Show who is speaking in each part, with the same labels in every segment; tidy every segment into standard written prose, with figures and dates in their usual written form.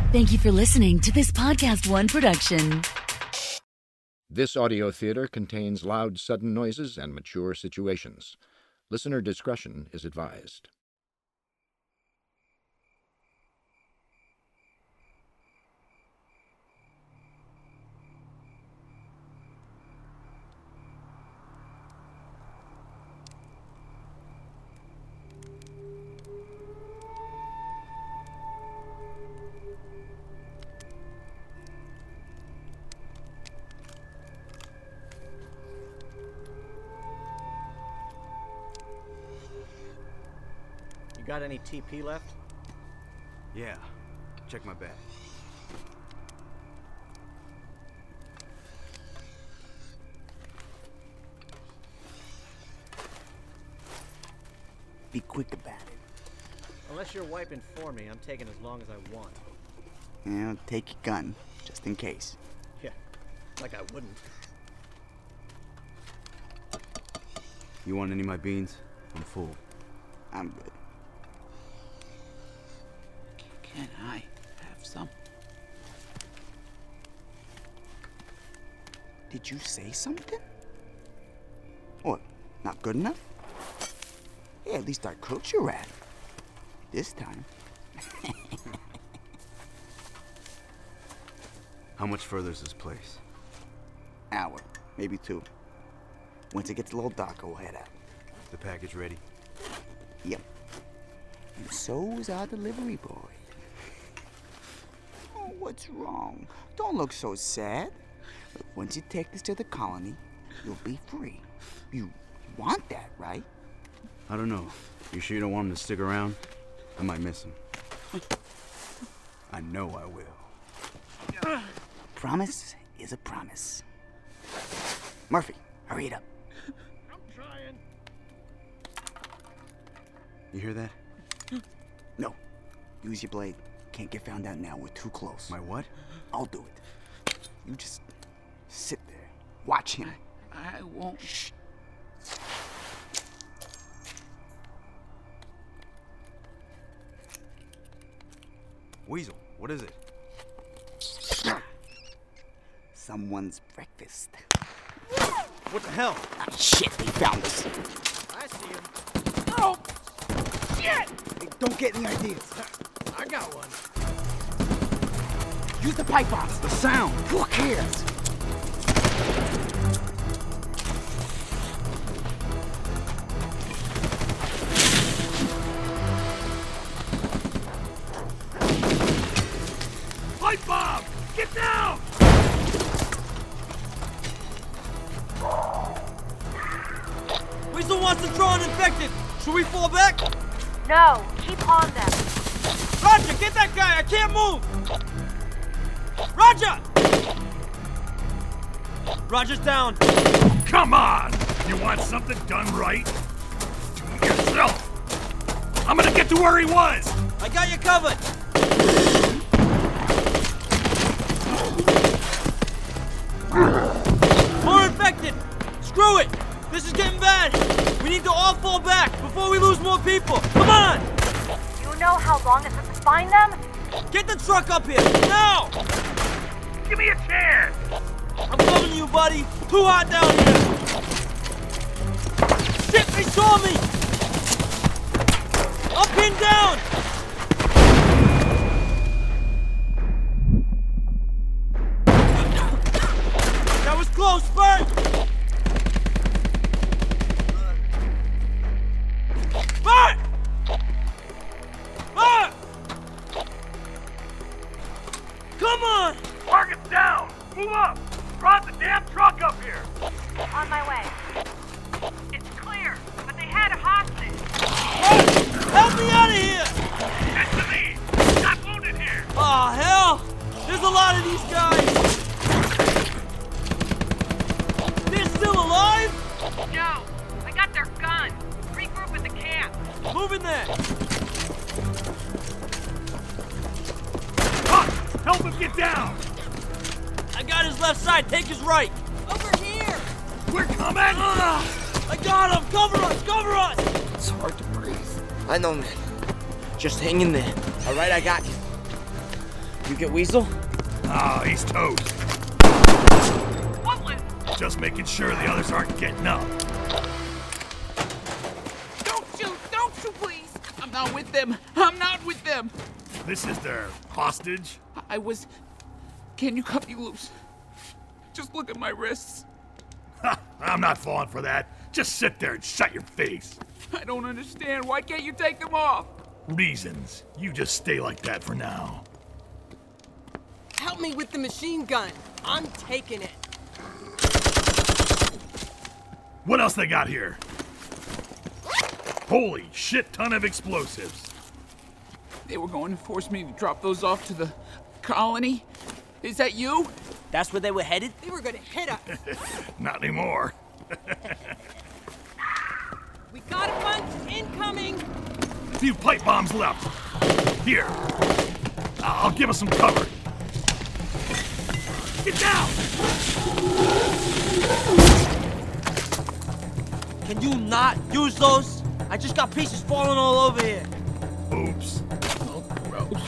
Speaker 1: Thank you for listening to this Podcast One production.
Speaker 2: This audio theater contains loud, sudden noises and mature situations. Listener discretion is advised.
Speaker 3: Got any TP left?
Speaker 4: Yeah. Check my bag.
Speaker 5: Be quick about it.
Speaker 3: Unless you're wiping for me, I'm taking as long as I want.
Speaker 5: Yeah, take your gun, just in case.
Speaker 3: Yeah, like I wouldn't.
Speaker 4: You want any of my beans? I'm full.
Speaker 5: I'm good. Can I have some? Did you say something? What, not good enough? Yeah, at least I cooked your rat. This time.
Speaker 4: How much further is this place?
Speaker 5: Hour, maybe two. Once it gets a little darker, we'll head out.
Speaker 4: The package ready?
Speaker 5: Yep. And so is our delivery boy. Oh, what's wrong? Don't look so sad. Look, once you take this to the colony, you'll be free. You want that, right?
Speaker 4: I don't know. You sure you don't want him to stick around? I might miss him. I know I will.
Speaker 5: Promise is a promise. Murphy, hurry it up.
Speaker 3: I'm trying.
Speaker 4: You hear that?
Speaker 5: No. Use your blade. Can't get found out now. We're too close.
Speaker 4: My what?
Speaker 5: I'll do it. You just sit there. Watch him.
Speaker 6: I won't.
Speaker 5: Shh.
Speaker 4: Weasel, what is it?
Speaker 5: Someone's breakfast.
Speaker 4: What the hell?
Speaker 5: Ah, shit, they found us.
Speaker 3: I see him.
Speaker 5: Oh! Shit! Hey, don't get any ideas.
Speaker 3: I got one.
Speaker 5: Use the pipe bombs.
Speaker 4: The sound!
Speaker 5: Who cares?
Speaker 4: Pipe bomb! Get down!
Speaker 7: Weasel wants to draw an infected. Should we fall back?
Speaker 8: No, keep on them.
Speaker 7: Roger, get that guy. I can't move. Roger! Roger's down.
Speaker 9: Come on! You want something done right? Do it yourself! I'm gonna get to where he was!
Speaker 7: I got you covered. More infected. Screw it. This is getting bad. We need to all fall back before we lose more people. Come on!
Speaker 8: You know how long it took to find them?
Speaker 7: Get the truck up here, now!
Speaker 9: Give me a chance!
Speaker 7: I'm coming to you, buddy. Too hot down here. Shit, they saw me! Up and down! That was close, Bert! Bert! Bert! Come on!
Speaker 9: Target's down! Move up! Brought the damn truck up here!
Speaker 8: On my way. It's clear, but they had a hostage.
Speaker 7: Help me out of here!
Speaker 9: Get to me! Not wounded here!
Speaker 7: Oh, hell! There's a lot of these guys! They're still alive?
Speaker 8: No, I got their guns. Regroup at the camp.
Speaker 7: Moving there!
Speaker 9: Huck! Help him get down!
Speaker 7: I got his left side, take his right! Over here!
Speaker 9: We're coming!
Speaker 7: I got him! Cover us! Cover us!
Speaker 6: It's hard to breathe. I know, man. Just hang in there. All right, I got you.
Speaker 7: You get Weasel?
Speaker 9: Ah, he's toast.
Speaker 8: What was...
Speaker 9: Just making sure the others aren't getting up.
Speaker 6: Don't shoot, please. I'm not with them. I'm not with them.
Speaker 9: This is their hostage?
Speaker 6: Can you cut me loose? Just look at my wrists.
Speaker 9: Ha! I'm not falling for that. Just sit there and shut your face.
Speaker 6: I don't understand. Why can't you take them off?
Speaker 9: Reasons. You just stay like that for now.
Speaker 10: Help me with the machine gun. I'm taking it.
Speaker 9: What else they got here? Holy shit ton of explosives.
Speaker 6: They were going to force me to drop those off to the colony. Is that you?
Speaker 7: That's where they were headed?
Speaker 10: They were gonna hit us.
Speaker 9: Not anymore.
Speaker 10: We got a bunch incoming.
Speaker 9: A few pipe bombs left. Here. I'll give us some cover. Get down!
Speaker 7: Can you not use those? I just got pieces falling all over here.
Speaker 9: Oops.
Speaker 6: Oh, gross.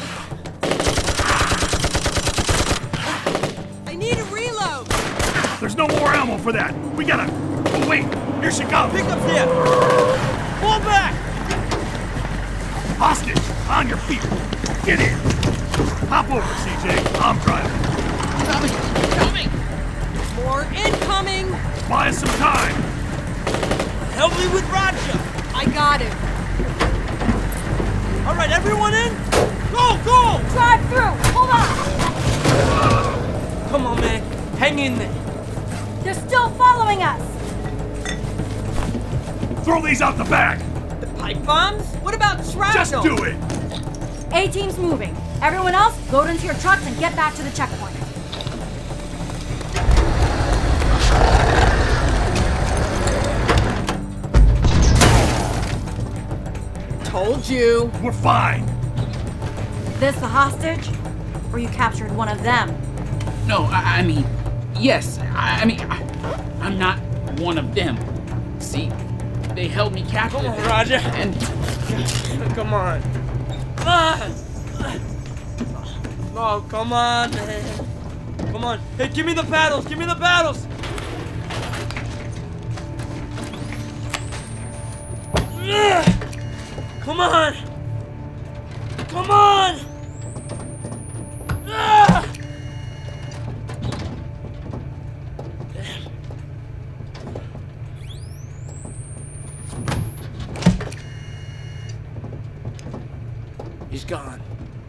Speaker 10: I need a reload.
Speaker 9: There's no more ammo for that. We gotta... Oh, wait. Here she comes.
Speaker 7: Pickup's here. Fall back.
Speaker 9: Hostage. On your feet. Get in. Hop over, CJ. I'm driving.
Speaker 6: Coming.
Speaker 10: More incoming.
Speaker 9: Buy us some time.
Speaker 7: Help me with Roger.
Speaker 10: I got him.
Speaker 7: All right, everyone in? Go!
Speaker 8: Drive through! Hold on!
Speaker 7: Come on, man. Hang in there.
Speaker 8: They're still following us!
Speaker 9: Throw these out the back.
Speaker 7: The pipe bombs?
Speaker 10: What about shrapnel?
Speaker 9: Just do it.
Speaker 8: A-team's moving. Everyone else, load into your trucks and get back to the checkpoint.
Speaker 10: Told you.
Speaker 9: We're fine.
Speaker 8: This the hostage? Or you captured one of them?
Speaker 6: No, I mean, yes. I'm not one of them. See, they held me captive.
Speaker 7: Come on, Roger.
Speaker 6: And
Speaker 7: Come on. Oh, come on, man. Come on. Hey, give me the paddles. Give me the paddles. Come on. Come on. He's gone.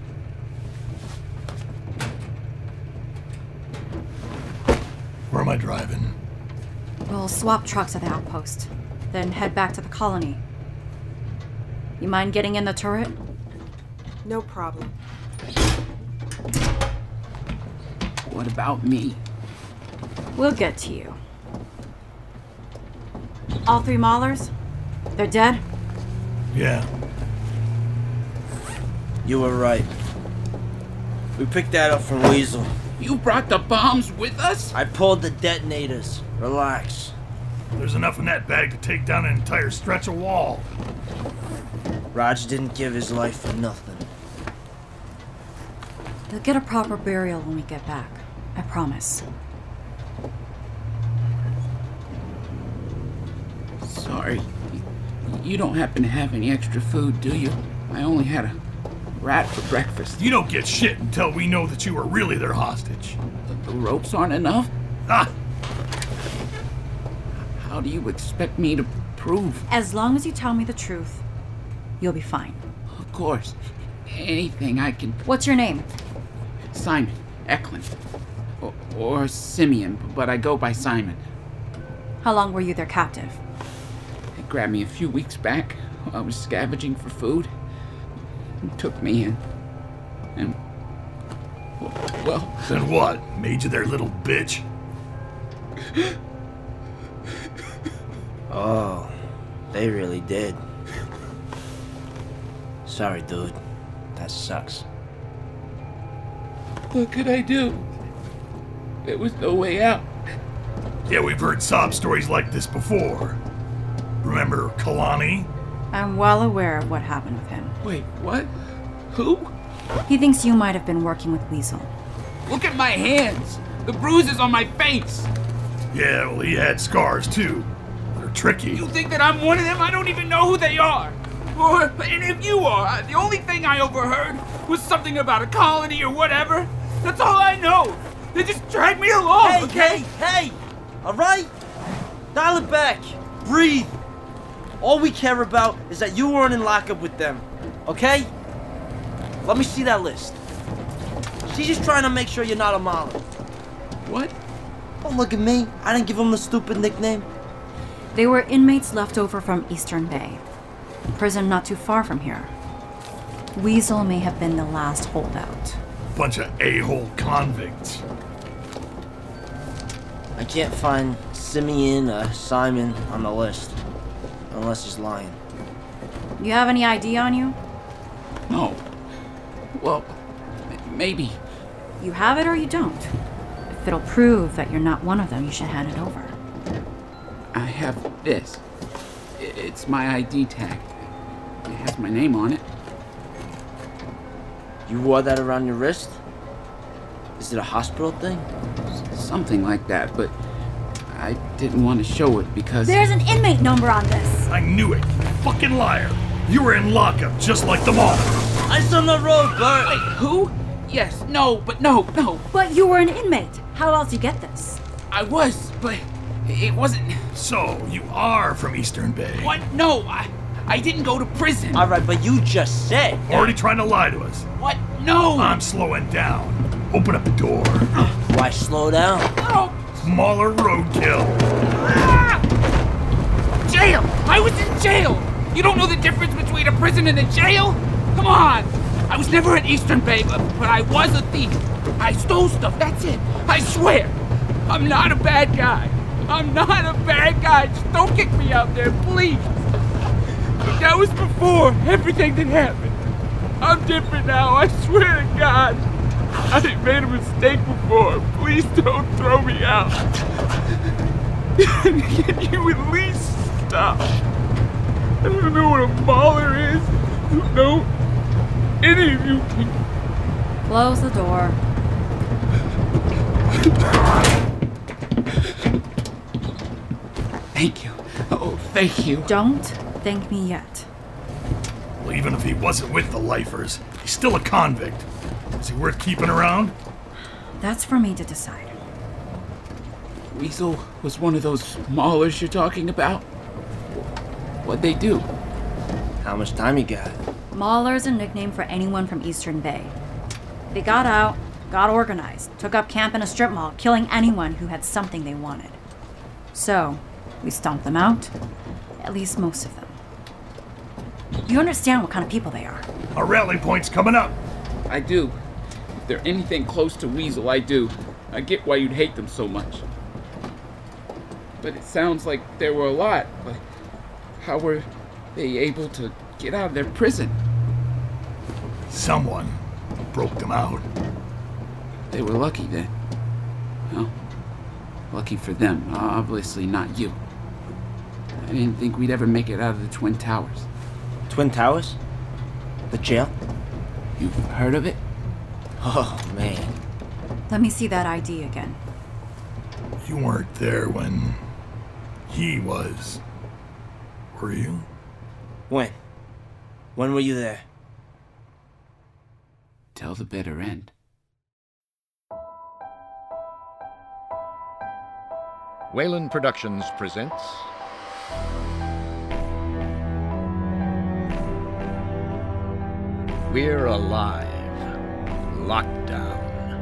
Speaker 9: Where am I driving?
Speaker 8: We'll swap trucks at the outpost, then head back to the colony. You mind getting in the turret?
Speaker 10: No problem.
Speaker 6: what about me?
Speaker 8: We'll get to you. All three Maulers? They're dead?
Speaker 9: Yeah.
Speaker 7: You were right. We picked that up from Weasel.
Speaker 6: You brought the bombs with us?
Speaker 7: I pulled the detonators. Relax.
Speaker 9: There's enough in that bag to take down an entire stretch of wall.
Speaker 7: Raj didn't give his life for nothing.
Speaker 8: They'll get a proper burial when we get back. I promise.
Speaker 6: Sorry. You don't happen to have any extra food, do you? I only had a rat for breakfast.
Speaker 9: You don't get shit until we know that you were really their hostage.
Speaker 6: The ropes aren't enough?
Speaker 9: Ah!
Speaker 6: How do you expect me to prove?
Speaker 8: As long as you tell me the truth, you'll be fine.
Speaker 6: Of course. Anything I can...
Speaker 8: What's your name?
Speaker 6: Simon Eklund. Or Simeon, but I go by Simon.
Speaker 8: How long were you their captive?
Speaker 6: They grabbed me a few weeks back while I was scavenging for food. And took me in. And... well...
Speaker 9: Then what? Made you their little bitch?
Speaker 7: Oh, they really did. Sorry, dude. That sucks.
Speaker 6: What could I do? There was no way out.
Speaker 9: Yeah, we've heard sob stories like this before. Remember Kalani?
Speaker 8: I'm well aware of what happened with him.
Speaker 6: Wait, what? Who?
Speaker 8: He thinks you might have been working with Weasel.
Speaker 6: Look at my hands! The bruises on my face!
Speaker 9: Yeah, well, he had scars too. They're tricky.
Speaker 6: You think that I'm one of them? I don't even know who they are. Or any of you are. The only thing I overheard was something about a colony or whatever. That's all I know. They just dragged me along,
Speaker 7: Hey,
Speaker 6: okay?
Speaker 7: hey! All right? Dial it back. Breathe. All we care about is that you weren't in lockup with them, okay? Let me see that list. She's just trying to make sure you're not a Mauler.
Speaker 6: What?
Speaker 7: Don't look at me. I didn't give them the stupid nickname.
Speaker 8: They were inmates left over from Eastern Bay. Prison not too far from here. Weasel may have been the last holdout.
Speaker 9: Bunch of a-hole convicts.
Speaker 7: I can't find Simeon or Simon on the list. Unless he's lying.
Speaker 8: You have any ID on you?
Speaker 6: No. Well, maybe.
Speaker 8: You have it or you don't. If it'll prove that you're not one of them, you should hand it over.
Speaker 6: I have this. It's my ID tag. It has my name on it.
Speaker 7: You wore that around your wrist? Is it a hospital thing?
Speaker 6: Something like that, but I didn't want to show it because...
Speaker 8: There's an inmate number on this!
Speaker 9: I knew it. Fucking liar. You were in lockup just like them all.
Speaker 7: Ice on the road, Bert!
Speaker 6: Wait, who? Yes, no, but no.
Speaker 8: But you were an inmate. How else you get this?
Speaker 6: I was, but it wasn't...
Speaker 9: So, you are from Eastern Bay.
Speaker 6: What? No, I didn't go to prison.
Speaker 7: All right, but you just said...
Speaker 9: Already trying to lie to us.
Speaker 6: What? No!
Speaker 9: I'm slowing down. Open up the door.
Speaker 7: Why slow down?
Speaker 6: No!
Speaker 9: Smaller roadkill.
Speaker 6: Ah! Jail! I was in jail! You don't know the difference between a prison and a jail? Come on! I was never at Eastern Bay, but I was a thief. I stole stuff, that's it. I swear. I'm not a bad guy. I'm not a bad guy. Just don't kick me out there, please. But that was before everything that happened. I'm different now, I swear to God. I made a mistake before. Please don't throw me out. Can you at least stop? I don't know what a Mauler is. I don't know any of you can.
Speaker 8: Close the door.
Speaker 6: Thank you. Oh, thank you.
Speaker 8: Don't thank me yet.
Speaker 9: Well, even if he wasn't with the lifers, he's still a convict. Is he worth keeping around?
Speaker 8: That's for me to decide.
Speaker 6: Weasel was one of those Maulers you're talking about? What'd they do?
Speaker 7: How much time you got?
Speaker 8: Mauler's a nickname for anyone from Eastern Bay. They got out, got organized, took up camp in a strip mall, killing anyone who had something they wanted. So, we stomped them out. At least most of them. You understand what kind of people they are.
Speaker 9: Our rally point's coming up.
Speaker 6: I do. If they're anything close to Weasel, I do. I get why you'd hate them so much. But it sounds like there were a lot. But how were they able to get out of their prison?
Speaker 9: Someone broke them out.
Speaker 6: They were lucky then. Well, lucky for them. Obviously not you. I didn't think we'd ever make it out of the Twin Towers.
Speaker 7: Twin Towers? The jail?
Speaker 6: You've heard of it?
Speaker 7: Oh, man.
Speaker 8: Let me see that ID again.
Speaker 9: You weren't there when he was, were you?
Speaker 7: When? When were you there?
Speaker 6: Till the bitter end.
Speaker 2: Wayland Productions presents We're Alive. Lockdown.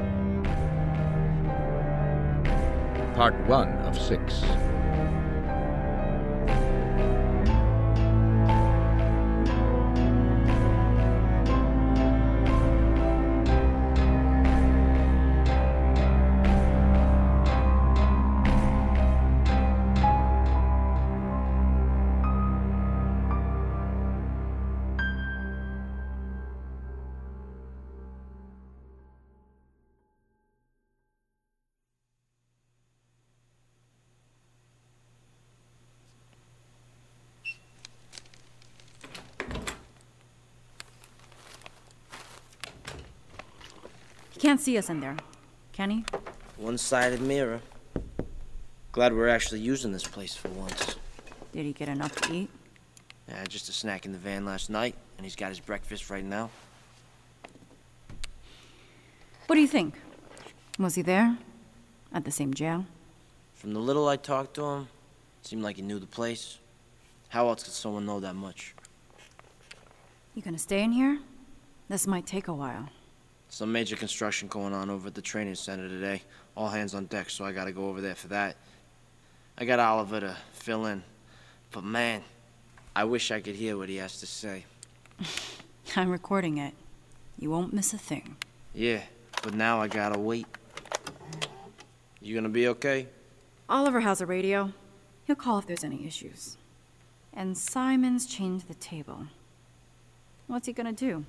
Speaker 2: Part 1 of 6.
Speaker 8: He can't see us in there, can he?
Speaker 7: One-sided mirror. Glad we're actually using this place for once.
Speaker 8: Did he get enough to eat?
Speaker 7: Yeah, just a snack in the van last night, and he's got his breakfast right now.
Speaker 8: What do you think? Was he there? At the same jail?
Speaker 7: From the little I talked to him, seemed like he knew the place. How else could someone know that much?
Speaker 8: You gonna stay in here? This might take a while.
Speaker 7: Some major construction going on over at the training center today. All hands on deck, so I gotta go over there for that. I got Oliver to fill in. But man, I wish I could hear what he has to say.
Speaker 8: I'm recording it. You won't miss a thing.
Speaker 7: Yeah, but now I gotta wait. You gonna be okay?
Speaker 8: Oliver has a radio. He'll call if there's any issues. And Simon's changed the table. What's he gonna do?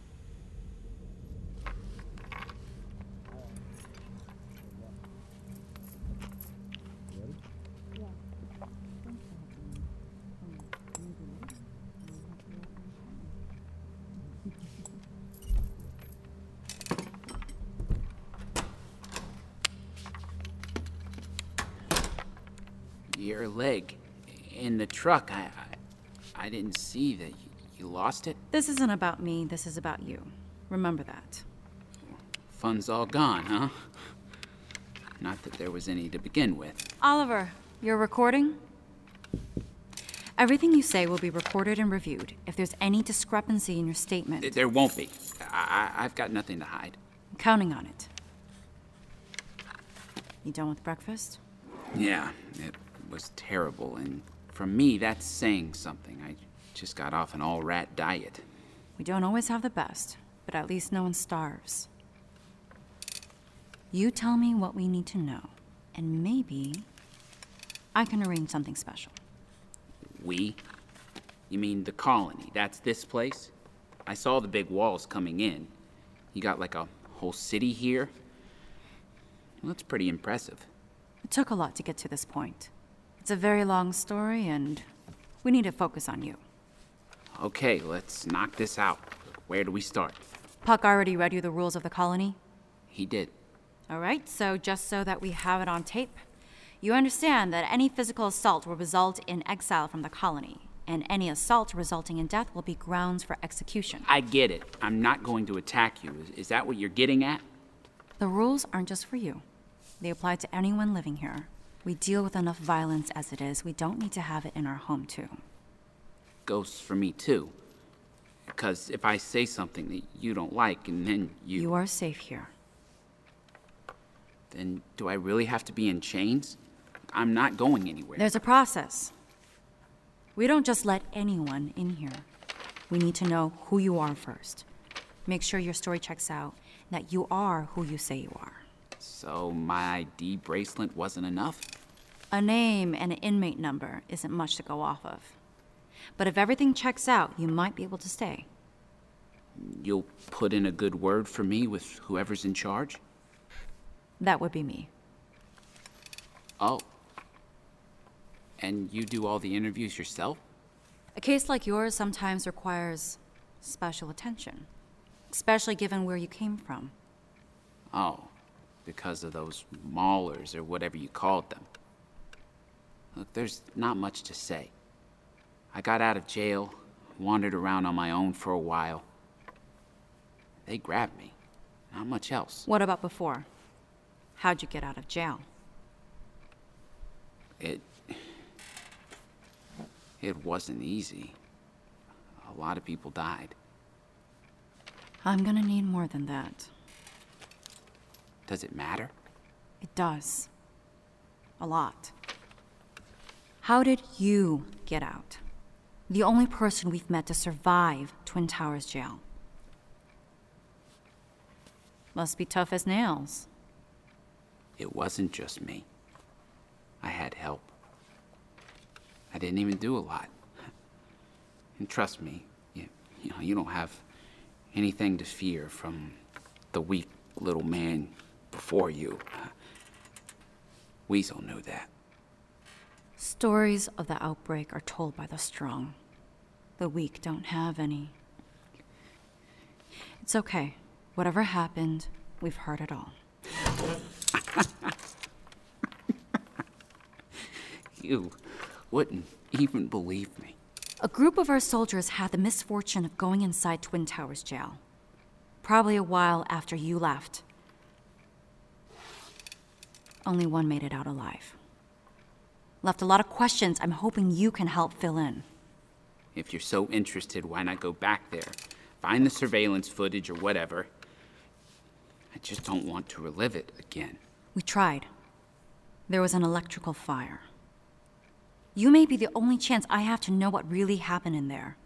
Speaker 6: Your leg in the truck. I didn't see that you lost it.
Speaker 8: This isn't about me, this is about you. Remember that.
Speaker 6: Fun's all gone, huh? Not that there was any to begin with.
Speaker 8: Oliver, you're recording? Everything you say will be recorded and reviewed. If there's any discrepancy in your statement...
Speaker 6: There won't be. I've got nothing to hide.
Speaker 8: I'm counting on it. You done with breakfast?
Speaker 6: Yeah, it was terrible, and for me, that's saying something. I just got off an all-rat diet.
Speaker 8: We don't always have the best, but at least no one starves. You tell me what we need to know, and maybe I can arrange something special.
Speaker 6: We? You mean the colony? That's this place? I saw the big walls coming in. You got like a whole city here? Well, that's pretty impressive.
Speaker 8: It took a lot to get to this point. It's a very long story, and we need to focus on you.
Speaker 6: Okay, let's knock this out. Where do we start?
Speaker 8: Puck already read you the rules of the colony?
Speaker 6: He did.
Speaker 8: All right, so just so that we have it on tape, you understand that any physical assault will result in exile from the colony, and any assault resulting in death will be grounds for execution.
Speaker 6: I get it. I'm not going to attack you. Is that what you're getting at?
Speaker 8: The rules aren't just for you. They apply to anyone living here. We deal with enough violence as it is. We don't need to have it in our home, too.
Speaker 6: Goes for me, too. Because if I say something that you don't like, and then you...
Speaker 8: You are safe here.
Speaker 6: Then do I really have to be in chains? I'm not going anywhere.
Speaker 8: There's a process. We don't just let anyone in here. We need to know who you are first. Make sure your story checks out, that you are who you say you are.
Speaker 6: So my ID bracelet wasn't enough?
Speaker 8: A name and an inmate number isn't much to go off of. But if everything checks out, you might be able to stay.
Speaker 6: You'll put in a good word for me with whoever's in charge?
Speaker 8: That would be me.
Speaker 6: Oh. And you do all the interviews yourself?
Speaker 8: A case like yours sometimes requires special attention, especially given where you came from.
Speaker 6: Oh, because of those maulers or whatever you called them. Look, there's not much to say. I got out of jail, wandered around on my own for a while. They grabbed me. Not much else.
Speaker 8: What about before? How'd you get out of jail?
Speaker 6: It wasn't easy. A lot of people died.
Speaker 8: I'm gonna need more than that.
Speaker 6: Does it matter?
Speaker 8: It does. A lot. How did you get out? The only person we've met to survive Twin Towers jail. Must be tough as nails.
Speaker 6: It wasn't just me. I had help. I didn't even do a lot. And trust me, you don't have anything to fear from the weak little man before you. Weasel knew that.
Speaker 8: Stories of the outbreak are told by the strong. The weak don't have any. It's okay. Whatever happened, We've heard it all.
Speaker 6: You wouldn't even believe me.
Speaker 8: A group of our soldiers had the misfortune of going inside Twin Towers jail. Probably a while after you left. Only one made it out alive. Left a lot of questions I'm hoping you can help fill in.
Speaker 6: If you're so interested, why not go back there? Find the surveillance footage or whatever. I just don't want to relive it again.
Speaker 8: We tried. There was an electrical fire. You may be the only chance I have to know what really happened in there.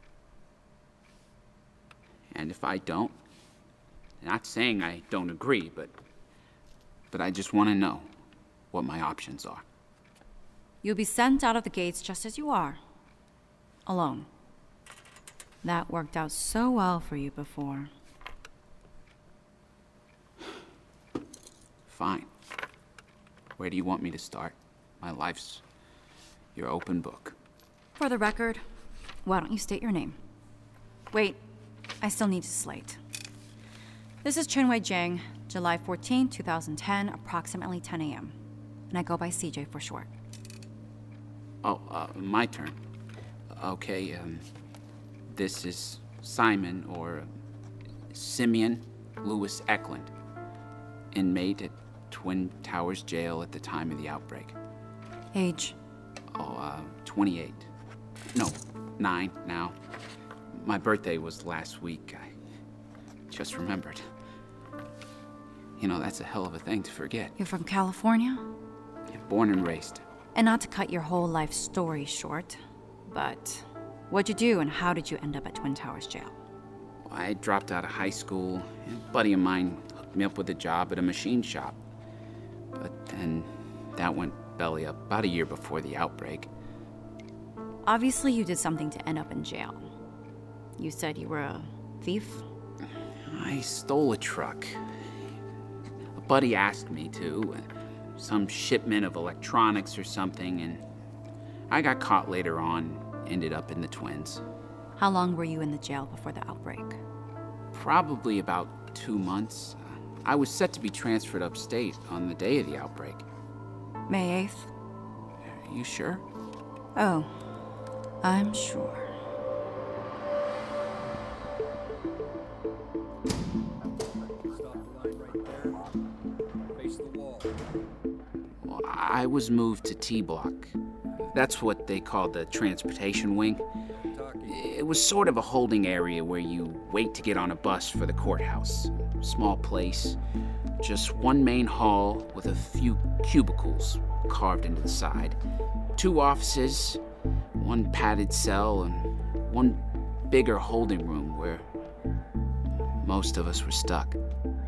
Speaker 6: And if I don't, not saying I don't agree, but I just want to know what my options are.
Speaker 8: You'll be sent out of the gates just as you are. Alone. That worked out so well for you before.
Speaker 6: Fine. Where do you want me to start? My life's your open book.
Speaker 8: For the record, why don't you state your name? Wait, I still need to slate. This is Chenwei Jiang, July 14, 2010, approximately 10 a.m. And I go by CJ for short.
Speaker 6: Oh, my turn. Okay, this is Simon, or Simeon Lewis Eklund, inmate at Twin Towers Jail at the time of the outbreak.
Speaker 8: Age?
Speaker 6: 28. No, 9 now. My birthday was last week. I just remembered. You know, that's a hell of a thing to forget.
Speaker 8: You're from California?
Speaker 6: Yeah, born and raised.
Speaker 8: And not to cut your whole life story short, but what'd you do and how did you end up at Twin Towers Jail?
Speaker 6: Well, I dropped out of high school. A buddy of mine hooked me up with a job at a machine shop. But then that went belly up about a year before the outbreak.
Speaker 8: Obviously you did something to end up in jail. You said you were a thief?
Speaker 6: I stole a truck. A buddy asked me to. Some shipment of electronics or something, and I got caught later on, ended up in the Twins.
Speaker 8: How long were you in the jail before the outbreak?
Speaker 6: Probably about 2 months. I was set to be transferred upstate on the day of the outbreak.
Speaker 8: May 8th?
Speaker 6: Are you sure?
Speaker 8: Oh, I'm sure.
Speaker 6: Well, I was moved to T-Block. That's what they call the transportation wing. It was sort of a holding area where you wait to get on a bus for the courthouse. Small place. Just one main hall with a few cubicles carved into the side. 2 offices, 1 padded cell, and 1 bigger holding room where most of us were stuck.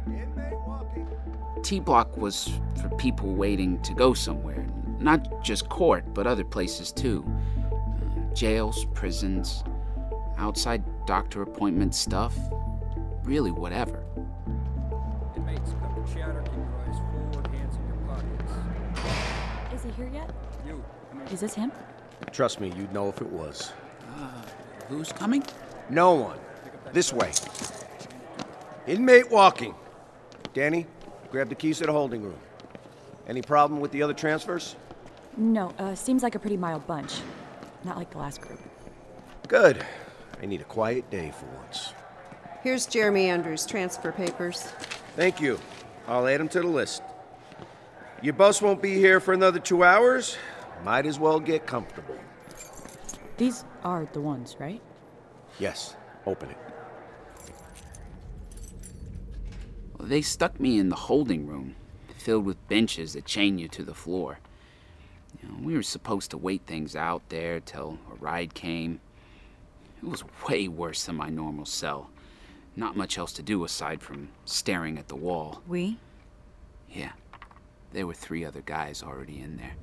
Speaker 6: T-Block was for people waiting to go somewhere. Not just court, but other places too. Jails, prisons, outside doctor appointment stuff. Really whatever.
Speaker 11: Inmates, come to chatter, keep your eyes forward, hands in your pockets.
Speaker 12: Is he here yet?
Speaker 11: You, come in.
Speaker 12: Is this him?
Speaker 13: Trust me, you'd know if it was.
Speaker 6: Who's coming?
Speaker 13: No one. This way. Inmate walking. Danny, grab the keys to the holding room. Any problem with the other transfers?
Speaker 12: No, seems like a pretty mild bunch. Not like the last group.
Speaker 13: Good. I need a quiet day for once.
Speaker 14: Here's Jeremy Andrews' transfer papers.
Speaker 13: Thank you. I'll add them to the list. Your bus won't be here for another 2 hours. Might as well get comfortable.
Speaker 12: These are the ones, right?
Speaker 13: Yes. Open it.
Speaker 6: Well, they stuck me in the holding room, filled with benches that chain you to the floor. You know, we were supposed to wait things out there till a ride came. It was way worse than my normal cell. Not much else to do aside from staring at the wall.
Speaker 8: We?
Speaker 6: Yeah. There were 3 other guys already in there.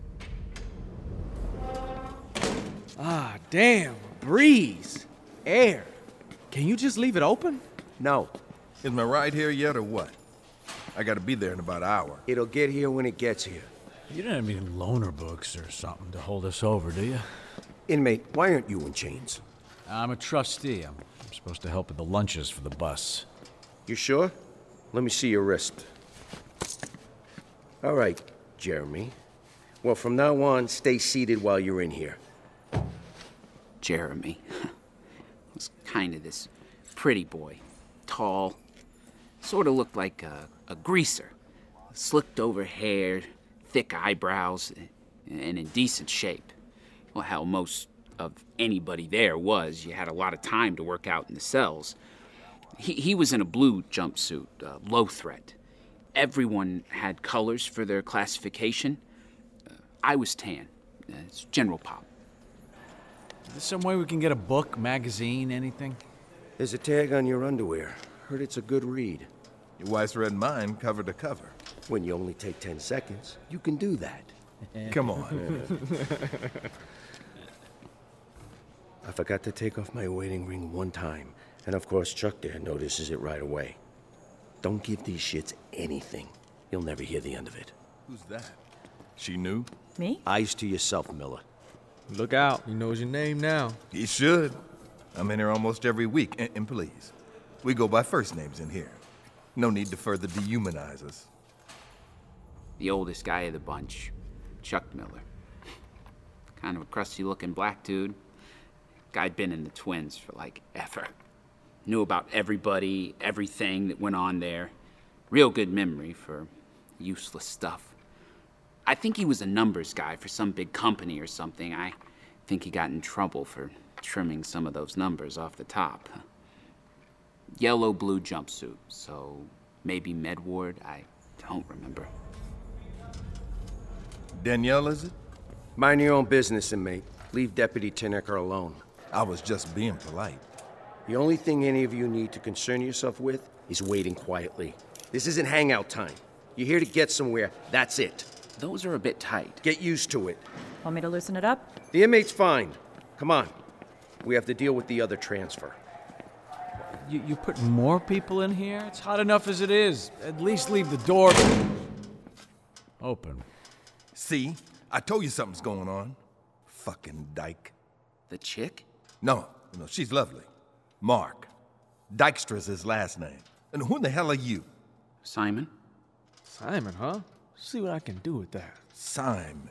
Speaker 15: Ah, damn. Breeze. Air. Can you just leave it open?
Speaker 13: No.
Speaker 16: Is my ride here yet or what? I gotta be there in about an hour.
Speaker 13: It'll get here when it gets here.
Speaker 17: You don't have any loaner books or something to hold us over, do you?
Speaker 13: Inmate, why aren't you in chains?
Speaker 17: I'm a trustee. I'm supposed to help with the lunches for the bus.
Speaker 13: You sure? Let me see your wrist. All right, Jeremy. Well, from now on, stay seated while you're in here.
Speaker 6: Jeremy was kind of this pretty boy. Tall. Sort of looked like a greaser. Slicked over hair, thick eyebrows, and in decent shape. Well, hell, most of anybody there was. You had a lot of time to work out in the cells. He was in a blue jumpsuit, low threat. Everyone had colors for their classification. I was tan. It's general pop.
Speaker 17: Is there some way we can get a book, magazine, anything?
Speaker 13: There's a tag on your underwear. Heard it's a good read.
Speaker 16: Your wife's read mine cover to cover.
Speaker 13: When you only take 10 seconds, you can do that.
Speaker 16: Come on.
Speaker 13: I forgot to take off my wedding ring one time. And of course, Chuck there notices it right away. Don't give these shits anything. You'll never hear the end of it.
Speaker 16: Who's that? She knew?
Speaker 12: Me?
Speaker 13: Eyes to yourself, Miller.
Speaker 15: Look out. He knows your name now.
Speaker 16: He should. I'm in here almost every week. And please, we go by first names in here. No need to further dehumanize us.
Speaker 6: The oldest guy of the bunch, Chuck Miller. Kind of a crusty-looking black dude. Guy'd been in the Twins for, like, ever. Knew about everybody, everything that went on there. Real good memory for useless stuff. I think he was a numbers guy for some big company or something. I think he got in trouble for trimming some of those numbers off the top. Yellow-blue jumpsuit, so maybe Medward, I don't remember.
Speaker 16: Danielle, is it?
Speaker 13: Mind your own business, inmate. Leave Deputy Tinnecker alone.
Speaker 16: I was just being polite.
Speaker 13: The only thing any of you need to concern yourself with is waiting quietly. This isn't hangout time. You're here to get somewhere, that's it.
Speaker 6: Those are a bit tight.
Speaker 13: Get used to it.
Speaker 12: Want me to loosen it up?
Speaker 13: The inmate's fine. Come on. We have to deal with the other transfer.
Speaker 17: You put more people in here? It's hot enough as it is. At least leave the door open.
Speaker 16: See? I told you something's going on. Fucking dyke.
Speaker 6: The chick?
Speaker 16: No, she's lovely. Mark. Dykstra's his last name. And who in the hell are you?
Speaker 6: Simon.
Speaker 15: Simon, huh? See what I can do with that.
Speaker 16: Simon.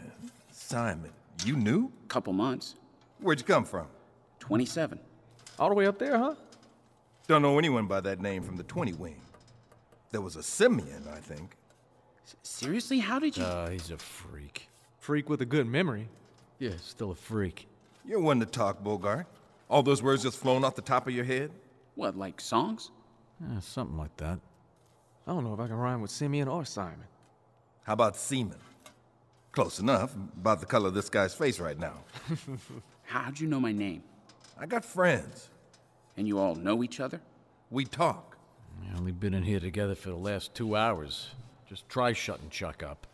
Speaker 16: You knew?
Speaker 6: Couple months.
Speaker 16: Where'd you come from?
Speaker 6: 27.
Speaker 15: All the way up there, huh?
Speaker 16: Don't know anyone by that name from the 20 wing. There was a Simeon, I think.
Speaker 6: Seriously? How did you...
Speaker 17: He's a freak.
Speaker 15: Freak with a good memory.
Speaker 17: Yeah, still a freak.
Speaker 16: You're one to talk, Bogart. All those words just flown off the top of your head?
Speaker 6: What, like songs?
Speaker 17: Yeah, something like that.
Speaker 15: I don't know if I can rhyme with Simeon or Simon.
Speaker 16: How about Seaman? Close enough. About the color of this guy's face right now.
Speaker 6: How'd you know my name?
Speaker 16: I got friends.
Speaker 6: And you all know each other?
Speaker 16: We talk.
Speaker 17: We only been in here together for the last 2 hours. Just try shutting Chuck up.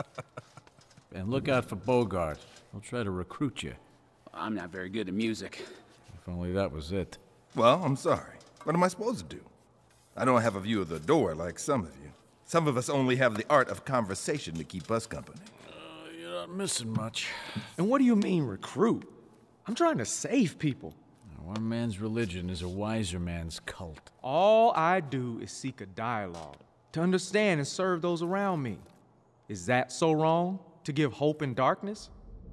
Speaker 17: And look out for Bogart. He'll try to recruit you.
Speaker 6: I'm not very good at music.
Speaker 17: If only that was it.
Speaker 16: Well, I'm sorry. What am I supposed to do? I don't have a view of the door like some of you. Some of us only have the art of conversation to keep us company.
Speaker 17: You're not missing much.
Speaker 15: And what do you mean, recruit? I'm trying to save people.
Speaker 17: One man's religion is a wiser man's cult.
Speaker 15: All I do is seek a dialogue, to understand and serve those around me. Is that so wrong? To give hope in darkness?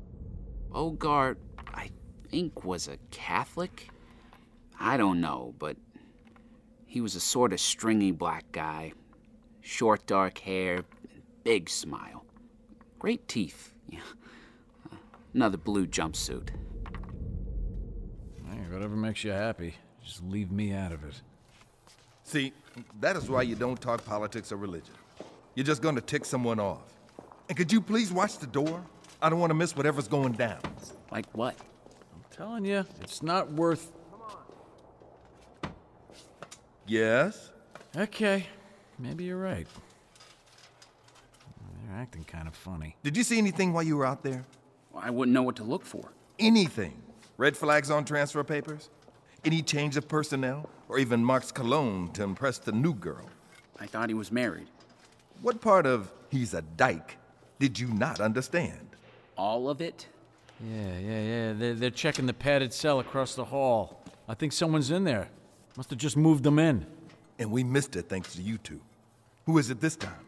Speaker 6: Bogart, I think, was a Catholic? I don't know, but he was a sort of stringy black guy. Short, dark hair, big smile. Great teeth. Another blue jumpsuit.
Speaker 17: Hey, whatever makes you happy. Just leave me out of it.
Speaker 16: See, that is why you don't talk politics or religion. You're just gonna tick someone off. And could you please watch the door? I don't want to miss whatever's going down.
Speaker 6: Like what?
Speaker 17: I'm telling you, it's not worth...
Speaker 16: Yes?
Speaker 17: Okay, maybe you're right. They're acting kind of funny.
Speaker 16: Did you see anything while you were out there?
Speaker 6: Well, I wouldn't know what to look for.
Speaker 16: Anything. Red flags on transfer papers? Any change of personnel? Or even Mark's cologne to impress the new girl?
Speaker 6: I thought he was married.
Speaker 16: What part of he's a dyke did you not understand?
Speaker 6: All of it?
Speaker 17: Yeah. They're checking the padded cell across the hall. I think someone's in there. Must have just moved them in.
Speaker 16: And we missed it thanks to you two. Who is it this time?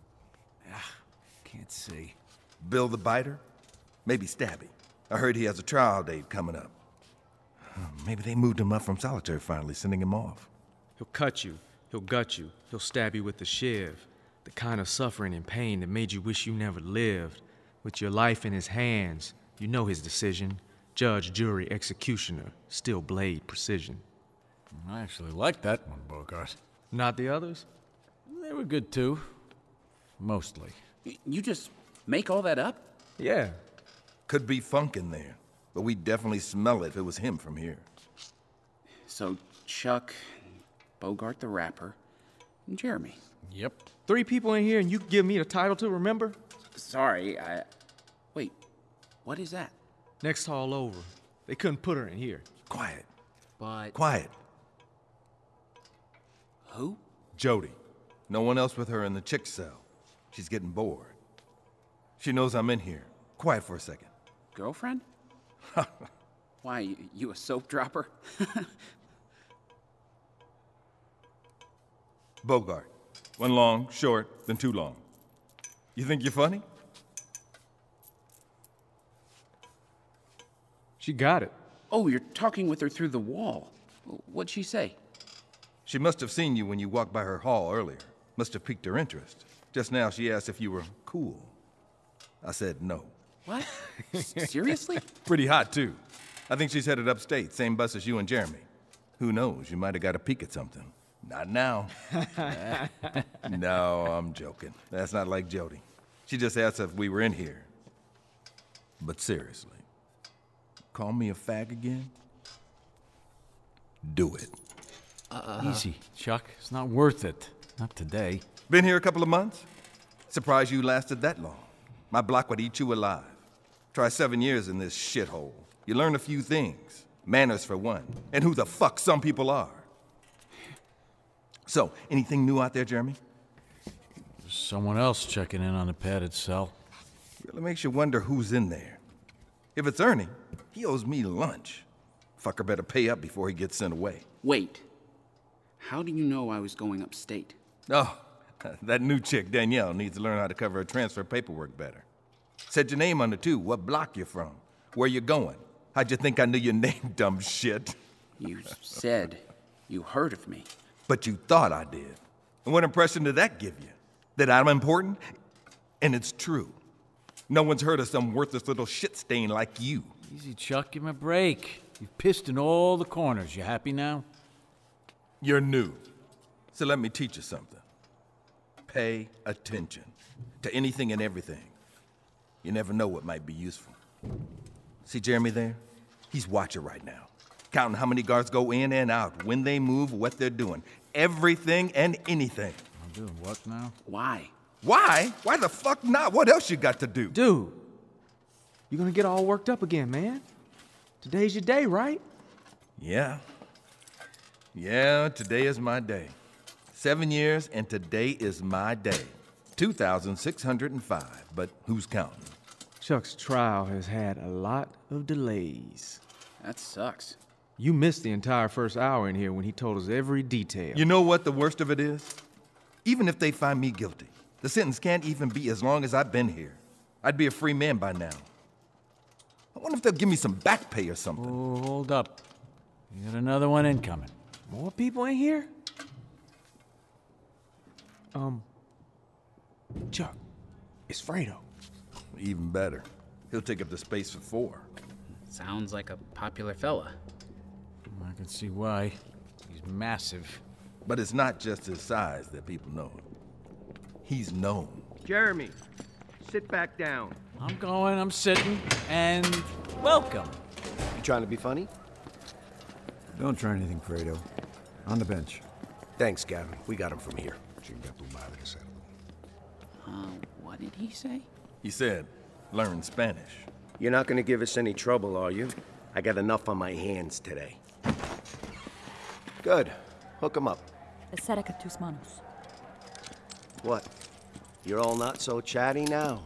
Speaker 17: Can't see.
Speaker 16: Bill the Biter? Maybe Stabby. I heard he has a trial date coming up. Maybe they moved him up from solitary finally, sending him off.
Speaker 15: He'll cut you. He'll gut you. He'll stab you with the shiv. The kind of suffering and pain that made you wish you never lived. With your life in his hands, you know his decision. Judge, jury, executioner. Steel blade, precision.
Speaker 17: I actually like that one, Bogart.
Speaker 15: Not the others?
Speaker 17: They were good too. Mostly.
Speaker 6: You just make all that up?
Speaker 15: Yeah.
Speaker 16: Could be funk in there, but we'd definitely smell it if it was him from here.
Speaker 6: So, Chuck, Bogart the rapper, and Jeremy.
Speaker 17: Yep.
Speaker 15: 3 people in here and you give me the title to remember?
Speaker 6: Sorry, Wait, what is that?
Speaker 15: Next hall over. They couldn't put her in here.
Speaker 16: Quiet.
Speaker 6: But...
Speaker 16: Quiet.
Speaker 6: Who?
Speaker 16: Jody. No one else with her in the chick cell. She's getting bored. She knows I'm in here. Quiet for a second.
Speaker 6: Girlfriend? Why, you a soap dropper?
Speaker 16: Bogart. One long, short, then 2 long. You think you're funny?
Speaker 15: She got it.
Speaker 6: Oh, you're talking with her through the wall. What'd she say?
Speaker 16: She must have seen you when you walked by her hall earlier. Must have piqued her interest. Just now she asked if you were cool. I said no.
Speaker 6: What? Seriously?
Speaker 16: Pretty hot, too. I think she's headed upstate, same bus as you and Jeremy. Who knows, you might have got a peek at something. Not now. No, I'm joking. That's not like Jody. She just asked if we were in here. But seriously, call me a fag again? Do it.
Speaker 17: Easy, Chuck. It's not worth it. Not today.
Speaker 16: Been here a couple of months? Surprised you lasted that long. My block would eat you alive. Try 7 years in this shithole. You learn a few things. Manners for one. And who the fuck some people are. So, anything new out there, Jeremy?
Speaker 17: There's someone else checking in on the padded cell.
Speaker 16: Really makes you wonder who's in there. If it's Ernie, he owes me lunch. Fucker better pay up before he gets sent away.
Speaker 6: Wait. How do you know I was going upstate?
Speaker 16: Oh, that new chick, Danielle, needs to learn how to cover her transfer paperwork better. Said your name on it, too. What block you from? Where you going? How'd you think I knew your name, dumb shit?
Speaker 6: You said you heard of me.
Speaker 16: But you thought I did. And what impression did that give you? That I'm important? And it's true. No one's heard of some worthless little shit stain like you.
Speaker 17: Easy, Chuck. Give him a break. You've pissed in all the corners. You happy now?
Speaker 16: You're new. So let me teach you something. Pay attention to anything and everything. You never know what might be useful. See Jeremy there? He's watching right now. Counting how many guards go in and out, when they move, what they're doing. Everything and anything.
Speaker 17: I'm doing what now?
Speaker 6: Why?
Speaker 16: Why? Why the fuck not? What else you got to do?
Speaker 15: Dude, you're gonna get all worked up again, man. Today's your day, right?
Speaker 16: Yeah. Yeah, today is my day. 7 years and today is my day. 2,605, but who's counting?
Speaker 15: Chuck's trial has had a lot of delays.
Speaker 6: That sucks.
Speaker 15: You missed the entire first hour in here when he told us every detail.
Speaker 16: You know what the worst of it is? Even if they find me guilty, the sentence can't even be as long as I've been here. I'd be a free man by now. I wonder if they'll give me some back pay or something.
Speaker 17: Oh, hold up. You got another one incoming.
Speaker 15: More people in here? Chuck, it's Fredo.
Speaker 16: Even better. He'll take up the space for 4.
Speaker 6: Sounds like a popular fella.
Speaker 17: I can see why. He's massive.
Speaker 16: But it's not just his size that people know him. He's known.
Speaker 18: Jeremy, sit back down.
Speaker 17: I'm going, I'm sitting, and welcome.
Speaker 13: You trying to be funny?
Speaker 19: Don't try anything, Fredo. On the bench.
Speaker 13: Thanks, Gavin. We got him from here.
Speaker 6: What did he say?
Speaker 16: He said, learn Spanish.
Speaker 13: You're not gonna give us any trouble, are you? I got enough on my hands today. Good. Hook him up.
Speaker 12: Acerca tus manos.
Speaker 13: What? You're all not so chatty now?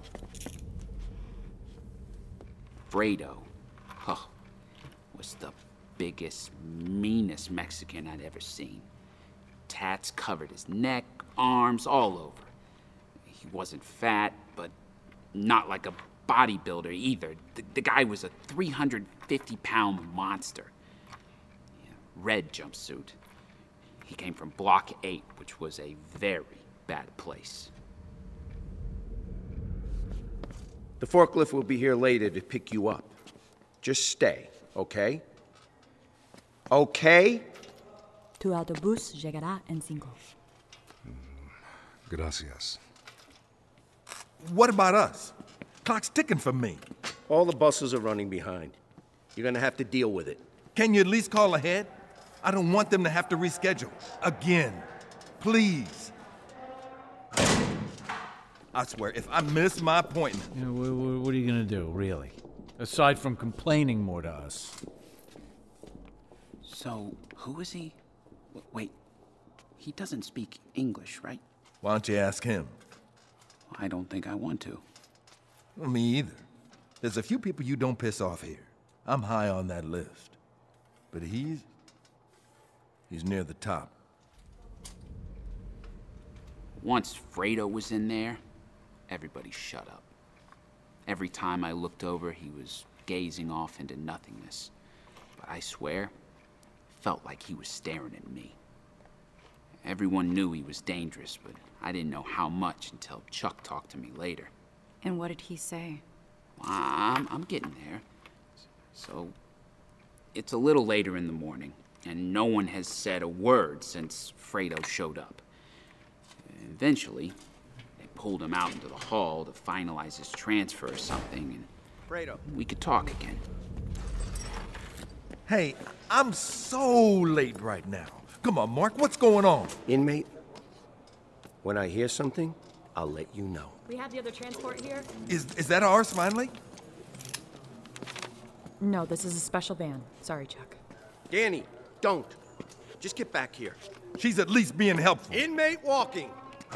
Speaker 6: Fredo. Huh. Was the biggest, meanest Mexican I'd ever seen. Tats covered his neck, arms, all over. He wasn't fat, but not like a bodybuilder either. The guy was a 350-pound monster. Yeah, red jumpsuit. He came from Block 8, which was a very bad place.
Speaker 13: The forklift will be here later to pick you up. Just stay, okay? Okay?
Speaker 12: Tu autobús llegará en 5.
Speaker 16: Gracias. What about us? Clock's ticking for me.
Speaker 13: All the buses are running behind. You're gonna have to deal with it.
Speaker 16: Can you at least call ahead? I don't want them to have to reschedule. Again. Please. I swear, if I miss my appointment...
Speaker 17: You know, what are you gonna do, really? Aside from complaining more to us.
Speaker 6: So, who is he? Wait, he doesn't speak English, right?
Speaker 16: Why don't you ask him?
Speaker 6: I don't think I want to.
Speaker 16: Well, me either. There's a few people you don't piss off here. I'm high on that list. But he's near the top.
Speaker 6: Once Fredo was in there, everybody shut up. Every time I looked over, he was gazing off into nothingness. But I swear, felt like he was staring at me. Everyone knew he was dangerous, but I didn't know how much until Chuck talked to me later.
Speaker 8: And what did he say?
Speaker 6: I'm getting there. So, it's a little later in the morning, and no one has said a word since Fredo showed up. Eventually, they pulled him out into the hall to finalize his transfer or something, and
Speaker 3: Fredo,
Speaker 6: we could talk again.
Speaker 16: Hey, I'm so late right now. Come on, Mark, what's going on?
Speaker 13: Inmate, when I hear something, I'll let you know.
Speaker 12: We have the other transport here?
Speaker 16: Is that ours, finally?
Speaker 12: No, this is a special van. Sorry, Chuck.
Speaker 13: Danny, don't. Just get back here.
Speaker 16: She's at least being helpful.
Speaker 13: Inmate walking.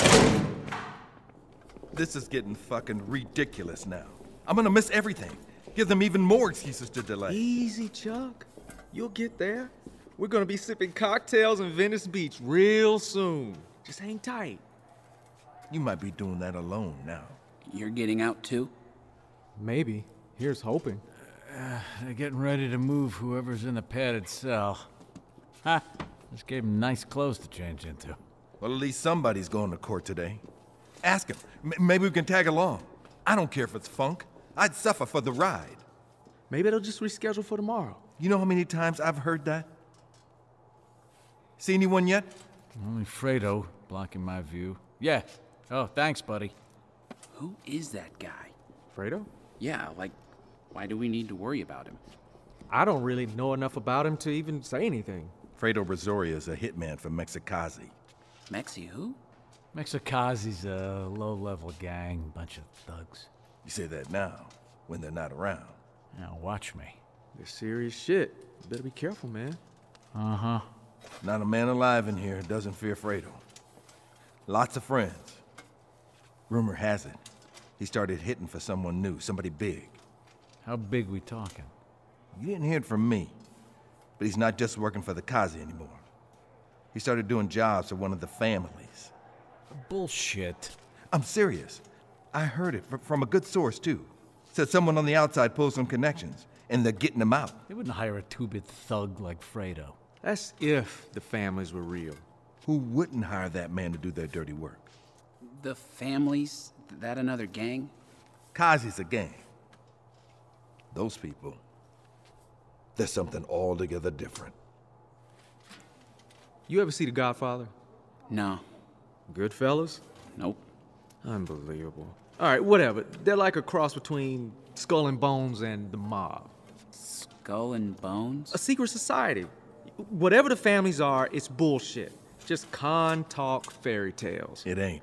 Speaker 16: This is getting fucking ridiculous now. I'm gonna miss everything. Give them even more excuses to delay.
Speaker 15: Easy, Chuck. You'll get there. We're gonna be sipping cocktails in Venice Beach real soon. Just hang tight.
Speaker 16: You might be doing that alone now.
Speaker 6: You're getting out too?
Speaker 15: Maybe. Here's hoping.
Speaker 17: They're getting ready to move whoever's in the padded cell. Ha! Just gave him nice clothes to change into.
Speaker 16: Well, at least somebody's going to court today. Ask him. Maybe we can tag along. I don't care if it's funk. I'd suffer for the ride.
Speaker 15: Maybe they'll just reschedule for tomorrow.
Speaker 16: You know how many times I've heard that? See anyone yet?
Speaker 17: Only Fredo blocking my view. Yeah. Oh, thanks, buddy.
Speaker 6: Who is that guy?
Speaker 15: Fredo?
Speaker 6: Yeah, like, why do we need to worry about him?
Speaker 15: I don't really know enough about him to even say anything.
Speaker 16: Fredo Brazoria is a hitman from Mexicali.
Speaker 6: Mexi who?
Speaker 17: Mexicali's a low-level gang, bunch of thugs.
Speaker 16: You say that now, when they're not around.
Speaker 17: Now watch me.
Speaker 15: They're serious shit. You better be careful, man.
Speaker 17: Uh-huh.
Speaker 16: Not a man alive in here doesn't fear Fredo. Lots of friends. Rumor has it, he started hitting for someone new, somebody big.
Speaker 17: How big we talking?
Speaker 16: You didn't hear it from me, but he's not just working for the Kazi anymore. He started doing jobs for one of the families.
Speaker 17: Bullshit.
Speaker 16: I'm serious. I heard it from a good source, too. Said someone on the outside pulled some connections, and they're getting him out.
Speaker 17: They wouldn't hire a two-bit thug like Fredo.
Speaker 15: That's if the families were real.
Speaker 16: Who wouldn't hire that man to do their dirty work?
Speaker 6: The families? That another gang?
Speaker 16: Kazi's a gang. Those people, they're something altogether different.
Speaker 15: You ever see The Godfather?
Speaker 6: No.
Speaker 15: Goodfellas?
Speaker 6: Nope.
Speaker 15: Unbelievable. All right, whatever. They're like a cross between Skull and Bones and the mob.
Speaker 6: Skull and Bones?
Speaker 15: A secret society. Whatever the families are, it's bullshit. Just con talk fairy tales.
Speaker 16: It ain't.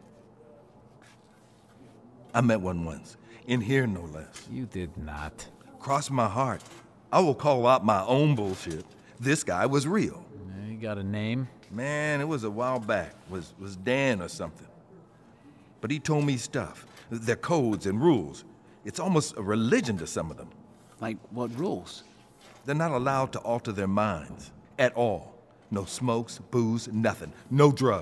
Speaker 16: I met one once. In here, no less.
Speaker 17: You did not.
Speaker 16: Cross my heart. I will call out my own bullshit. This guy was real.
Speaker 17: You got a name?
Speaker 16: Man, it was a while back. Was Dan or something. But he told me stuff. Their codes and rules. It's almost a religion to some of them.
Speaker 6: Like what rules?
Speaker 16: They're not allowed to alter their minds. At all. No smokes, booze, nothing. No drugs.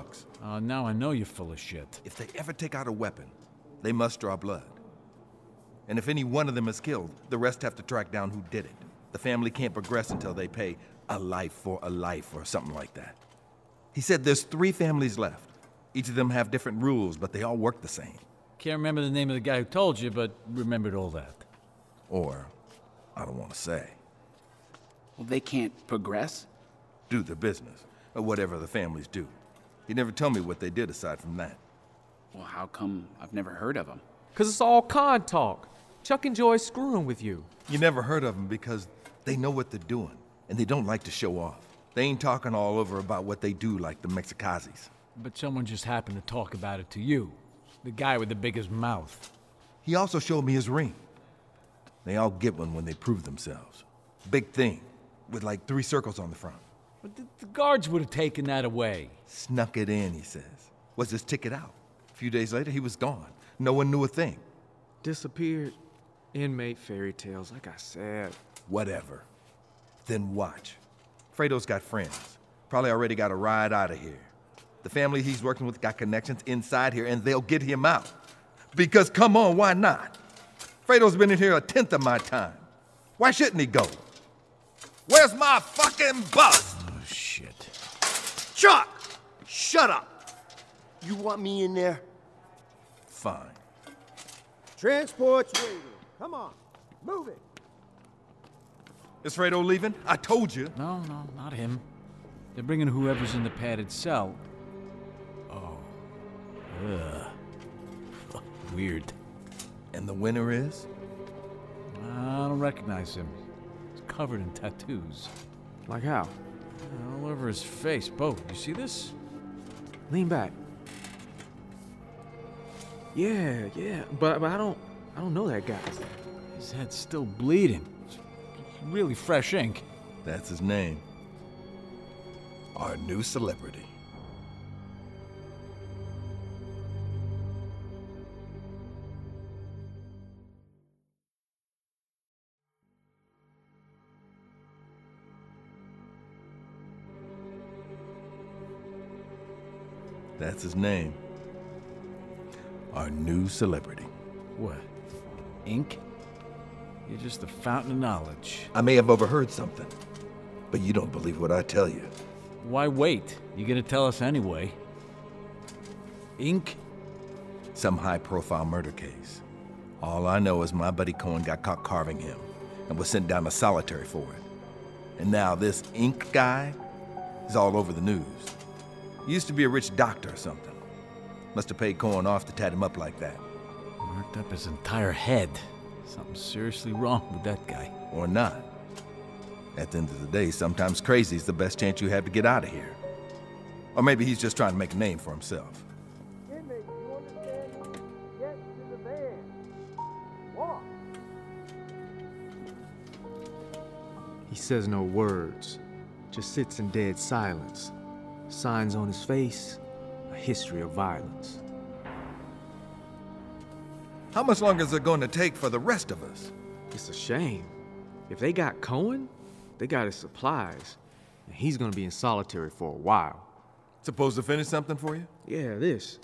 Speaker 17: Now I know you're full of shit.
Speaker 16: If they ever take out a weapon, they must draw blood. And if any one of them is killed, the rest have to track down who did it. The family can't progress until they pay a life for a life or something like that. He said there's 3 families left. Each of them have different rules, but they all work the same.
Speaker 17: Can't remember the name of the guy who told you, but remembered all that.
Speaker 16: Or, I don't want to say.
Speaker 6: Well, they can't progress?
Speaker 16: Do their business, or whatever the families do. He never told me what they did aside from that.
Speaker 6: Well, how come I've never heard of them?
Speaker 15: 'Cause it's all con talk. Chuck enjoys screwing with you.
Speaker 16: You never heard of them because they know what they're doing, and they don't like to show off. They ain't talking all over about what they do like the Mexicazis.
Speaker 17: But someone just happened to talk about it to you. The guy with the biggest mouth.
Speaker 16: He also showed me his ring. They all get one when they prove themselves. Big thing, with like 3 circles on the front.
Speaker 17: But the guards would have taken that away.
Speaker 16: Snuck it in, he says. Was his ticket out. A few days later, he was gone. No one knew a thing.
Speaker 15: Disappeared. Inmate fairy tales, like I said.
Speaker 16: Whatever. Then watch. Fredo's got friends. Probably already got a ride out of here. The family he's working with got connections inside here, and they'll get him out. Because, come on, why not? Fredo's been in here 1/10 of my time. Why shouldn't he go? Where's my fucking bus?
Speaker 17: Oh, shit.
Speaker 13: Chuck! Shut up! You want me in there?
Speaker 16: Fine.
Speaker 18: Transport's waiting. Come on, move it.
Speaker 16: Is Fredo leaving? I told you.
Speaker 17: No, not him. They're bringing whoever's in the padded cell. Oh. Ugh. Weird.
Speaker 16: And the winner is?
Speaker 17: I don't recognize him. He's covered in tattoos.
Speaker 15: Like how?
Speaker 17: All over his face. Bo, you see this?
Speaker 15: Lean back. Yeah, but I don't know that guy.
Speaker 17: His head's still bleeding. It's really fresh ink.
Speaker 16: That's his name. Our new celebrity. That's his name. Our new celebrity.
Speaker 17: What? Ink? You're just a fountain of knowledge.
Speaker 16: I may have overheard something, but you don't believe what I tell you.
Speaker 17: Why wait? You're gonna tell us anyway. Ink?
Speaker 16: Some high-profile murder case. All I know is my buddy Cohen got caught carving him and was sent down to solitary for it. And now this Ink guy is all over the news. He used to be a rich doctor or something. Must have paid Cohen off to tat him up like that.
Speaker 17: Marked up his entire head. Something seriously wrong with that guy.
Speaker 16: Or not. At the end of the day, sometimes crazy is the best chance you have to get out of here. Or maybe he's just trying to make a name for himself.
Speaker 18: Inmate, you understand? Get to the van. Walk.
Speaker 15: He says no words, just sits in dead silence. Signs on his face, a history of violence.
Speaker 16: How much longer is it going to take for the rest of us?
Speaker 15: It's a shame. If they got Cohen, they got his supplies, and he's gonna be in solitary for a while.
Speaker 16: Supposed to finish something for you?
Speaker 15: Yeah, this.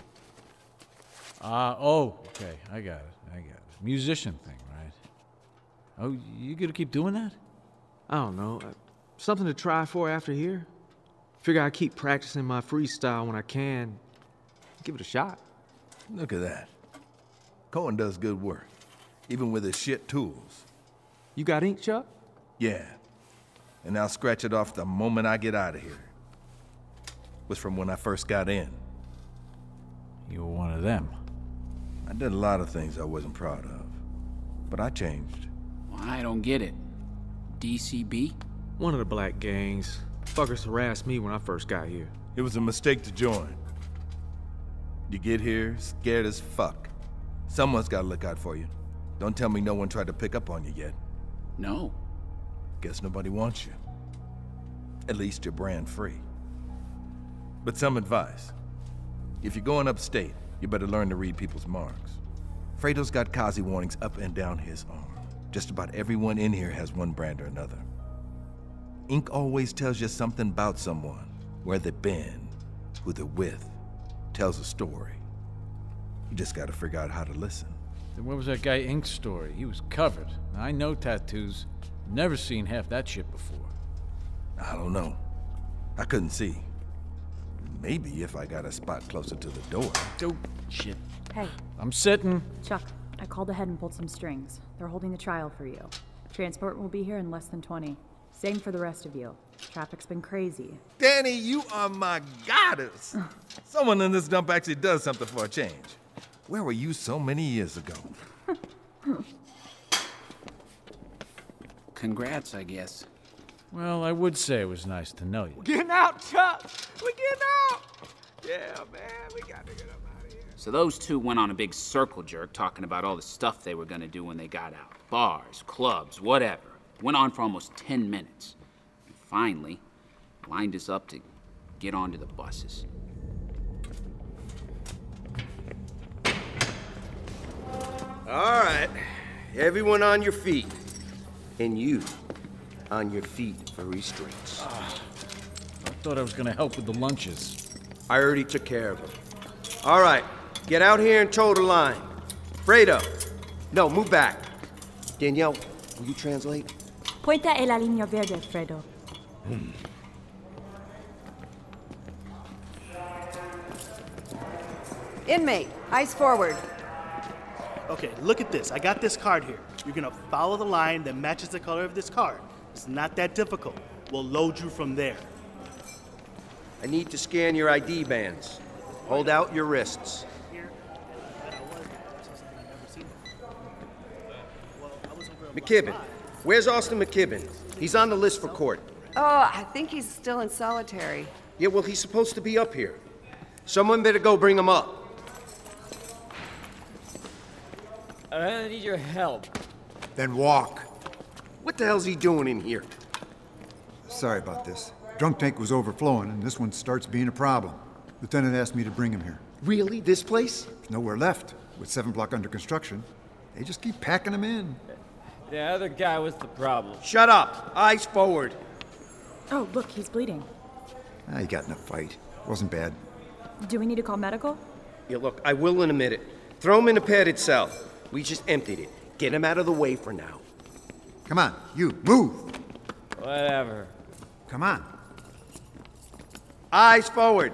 Speaker 17: Okay, I got it. Musician thing, right? Oh, you gonna keep doing that?
Speaker 15: I don't know. Something to try for after here. Figure I keep practicing my freestyle when I can. Give it a shot.
Speaker 16: Look at that. Cohen does good work, even with his shit tools.
Speaker 15: You got ink, Chuck?
Speaker 16: Yeah. And I'll scratch it off the moment I get out of here. Was from when I first got in.
Speaker 17: You were one of them.
Speaker 16: I did a lot of things I wasn't proud of, but I changed.
Speaker 6: Well, I don't get it. DCB?
Speaker 15: One of the black gangs. Fuckers harassed me when I first got here.
Speaker 16: It was a mistake to join. You get here scared as fuck. Someone's gotta look out for you. Don't tell me no one tried to pick up on you yet.
Speaker 6: No.
Speaker 16: Guess nobody wants you. At least you're brand free. But some advice. If you're going upstate, you better learn to read people's marks. Fredo's got Kazi warnings up and down his arm. Just about everyone in here has one brand or another. Ink always tells you something about someone, where they've been, who they're with. tells a story. You just gotta figure out how to listen.
Speaker 17: Then where was that guy Ink's story? He was covered. I know tattoos. Never seen half that shit before.
Speaker 16: I don't know. I couldn't see. Maybe if I got a spot closer to the door.
Speaker 17: Oh, shit.
Speaker 12: Hey.
Speaker 17: I'm sitting.
Speaker 12: Chuck, I called ahead and pulled some strings. They're holding the trial for you. Transport will be here in less than 20. Same for the rest of you. Traffic's been crazy.
Speaker 16: Danny, you are my goddess. Someone in this dump actually does something for a change. Where were you so many years ago?
Speaker 6: Congrats, I guess.
Speaker 17: Well, I would say it was nice to know you.
Speaker 10: We're getting out, Chuck! We're getting out! Yeah, man, we got to get up out of here.
Speaker 6: So those two went on a big circle jerk talking about all the stuff they were gonna do when they got out. Bars, clubs, whatever. Went on for almost 10 minutes. And finally, lined us up to get onto the buses.
Speaker 13: All right. Everyone on your feet. And you on your feet for restraints.
Speaker 17: I thought I was gonna help with the lunches.
Speaker 13: I already took care of them. All right. Get out here and toe the line. Fredo. No, move back. Danielle, will you translate?
Speaker 12: Puerta en la línea verde, Fredo.
Speaker 14: Inmate, eyes forward.
Speaker 20: Okay, look at this. I got this card here. You're gonna follow the line that matches the color of this card. It's not that difficult. We'll load you from there.
Speaker 13: I need to scan your ID bands. Hold out your wrists. McKibben. Where's Austin McKibben? He's on the list for court.
Speaker 14: Oh, I think he's still in solitary.
Speaker 13: Yeah, well, he's supposed to be up here. Someone better go bring him up.
Speaker 10: I need your help.
Speaker 19: Then walk.
Speaker 13: What the hell's he doing in here?
Speaker 19: Sorry about this. Drunk tank was overflowing, and this one starts being a problem. Lieutenant asked me to bring him here.
Speaker 13: Really? This place?
Speaker 19: There's nowhere left. With 7 block under construction, they just keep packing them in.
Speaker 10: The other guy was the problem.
Speaker 13: Shut up! Eyes forward!
Speaker 12: Oh, look, he's bleeding.
Speaker 19: He got in a fight. Wasn't bad.
Speaker 12: Do we need to call medical?
Speaker 13: Yeah, look, I will in a minute. Throw him in a padded cell. We just emptied it. Get him out of the way for now.
Speaker 19: Come on, you, move!
Speaker 10: Whatever.
Speaker 19: Come on.
Speaker 13: Eyes forward!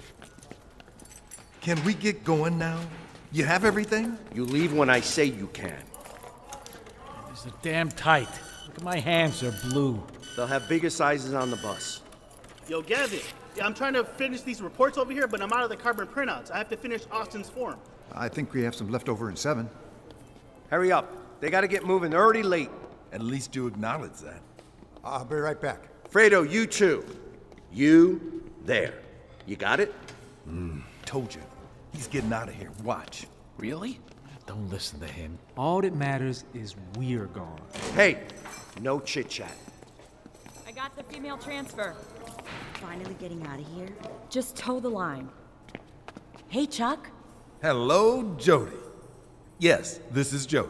Speaker 16: Can we get going now? You have everything?
Speaker 13: You leave when I say you can.
Speaker 17: These are damn tight. Look at my hands, they're blue.
Speaker 13: They'll have bigger sizes on the bus.
Speaker 20: Yo, Gavin. Yeah, I'm trying to finish these reports over here, but I'm out of the carbon printouts. I have to finish Austin's form.
Speaker 19: I think we have some left over in 7.
Speaker 13: Hurry up. They gotta get moving. They're already late.
Speaker 16: At least you acknowledge that.
Speaker 19: I'll be right back.
Speaker 13: Fredo, you too. You there. You got it?
Speaker 16: Told you. He's getting out of here. Watch.
Speaker 6: Really?
Speaker 17: Don't listen to him.
Speaker 15: All that matters is we're gone.
Speaker 13: Hey, no chit-chat.
Speaker 12: I got the female transfer.
Speaker 8: Finally getting out of here?
Speaker 12: Just toe the line. Hey, Chuck.
Speaker 16: Hello, Jody. Yes, this is Jody.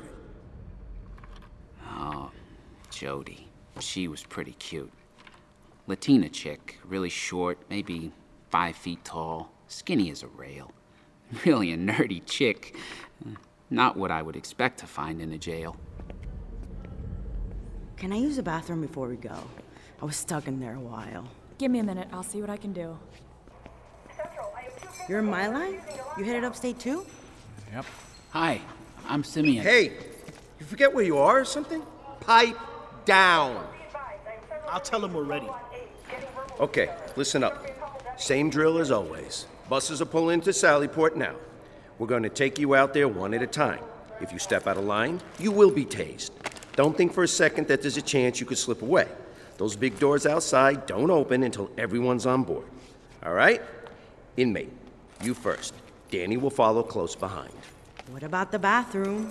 Speaker 6: Oh, Jody. She was pretty cute. Latina chick, really short, maybe 5 feet tall, skinny as a rail. Really a nerdy chick. Not what I would expect to find in a jail.
Speaker 8: Can I use the bathroom before we go? I was stuck in there a while.
Speaker 12: Give me a minute. I'll see what I can do.
Speaker 8: You're in my line? You headed upstate too?
Speaker 17: Yep.
Speaker 6: Hi, I'm Simeon.
Speaker 13: Hey, you forget where you are or something? Pipe down.
Speaker 20: I'll tell him we're ready.
Speaker 13: Okay, listen up. Same drill as always. Buses are pulling into Sallyport now. We're going to take you out there one at a time. If you step out of line, you will be tased. Don't think for a second that there's a chance you could slip away. Those big doors outside don't open until everyone's on board. All right? Inmate, you first. Danny will follow close behind.
Speaker 8: What about the bathroom?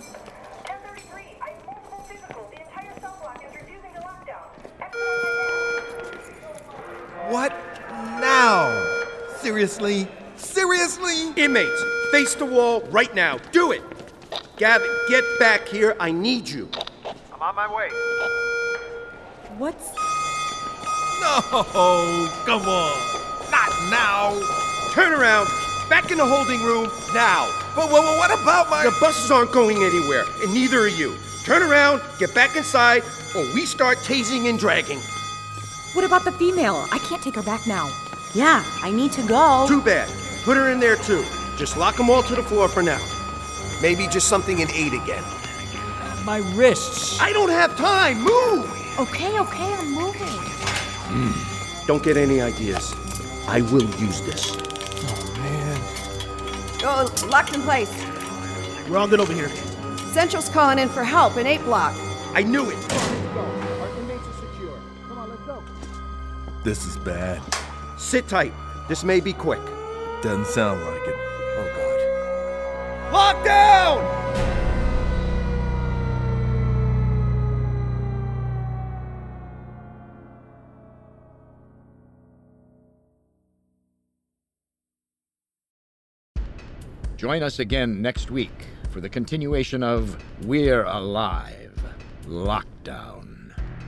Speaker 16: What now? Seriously? Seriously?
Speaker 13: Inmates, face the wall right now. Do it! Gavin, get back here. I need you.
Speaker 3: I'm on my way.
Speaker 12: What's...
Speaker 16: No, come on. Not now.
Speaker 13: Turn around. back in the holding room, now.
Speaker 16: But what about my...
Speaker 13: The buses aren't going anywhere, and neither are you. Turn around, get back inside, or we start tasing and dragging.
Speaker 21: What about the female? I can't take her back now.
Speaker 14: Yeah, I need to go.
Speaker 13: Too bad. Put her in there, too. Just lock them all to the floor for now. Maybe just something in 8 again.
Speaker 17: My wrists.
Speaker 13: I don't have time. Move!
Speaker 21: Okay, I'm moving.
Speaker 13: Don't get any ideas. I will use this.
Speaker 16: Oh, man.
Speaker 14: Oh, locked in place.
Speaker 20: We're all good over here.
Speaker 14: Central's calling in for help in 8 block.
Speaker 13: I knew it.
Speaker 18: Our inmates are secure. Come on, let's go.
Speaker 16: This is bad.
Speaker 13: Sit tight. This may be quick.
Speaker 16: Doesn't sound like it.
Speaker 13: Oh, God. Lock down!
Speaker 2: Join us again next week for the continuation of We're Alive, Lockdown.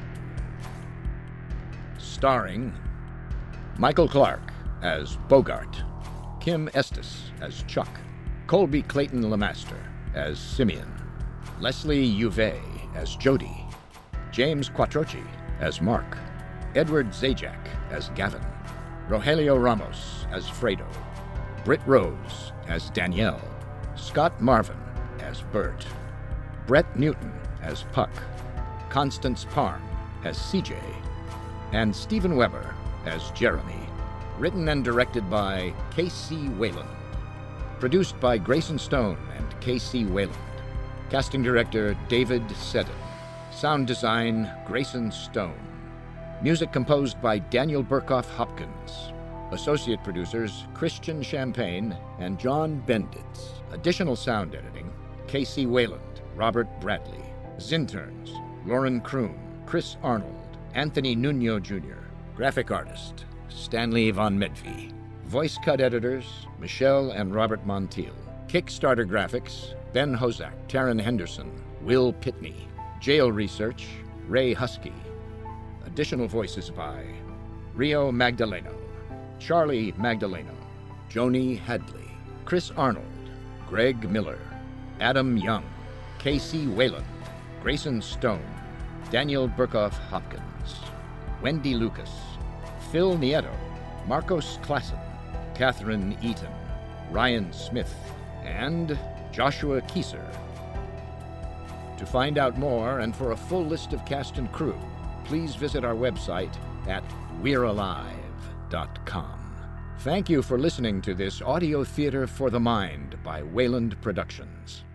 Speaker 2: Starring Michael Clark as Bogart, Kim Estes as Chuck, Colby Clayton Lemaster as Simeon, Leslie Uve as Jody, James Quattrochi as Mark, Edward Zajac as Gavin, Rogelio Ramos as Fredo, Britt Rose as Danielle, Scott Marvin as Bert, Brett Newton as Puck, Constance Parham as CJ, and Stephen Weber as Jeremy. Written and directed by K.C. Wayland. Produced by Grayson Stone and K.C. Wayland. Casting director David Seddon. Sound design Grayson Stone. Music composed by Daniel Burkhoff Hopkins. Associate producers Christian Champagne and John Benditz. Additional sound editing K.C. Wayland, Robert Bradley. Zinterns Lauren Kroon, Chris Arnold, Anthony Nuno Jr. Graphic artist Stanley Von Medvey. Voice cut editors Michelle and Robert Montiel. Kickstarter graphics Ben Hozak, Taryn Henderson, Will Pitney. Jail research Ray Husky. Additional voices by Rio Magdaleno, Charlie Magdaleno, Joni Hadley, Chris Arnold, Greg Miller, Adam Young, K.C. Wayland, Grayson Stone, Daniel Burkhoff Hopkins, Wendy Lucas, Phil Nieto, Marcos Klassen, Catherine Eaton, Ryan Smith, and Joshua Kieser. To find out more and for a full list of cast and crew, please visit our website at we'realive.com. Thank you for listening to this audio theater for the mind by Wayland Productions.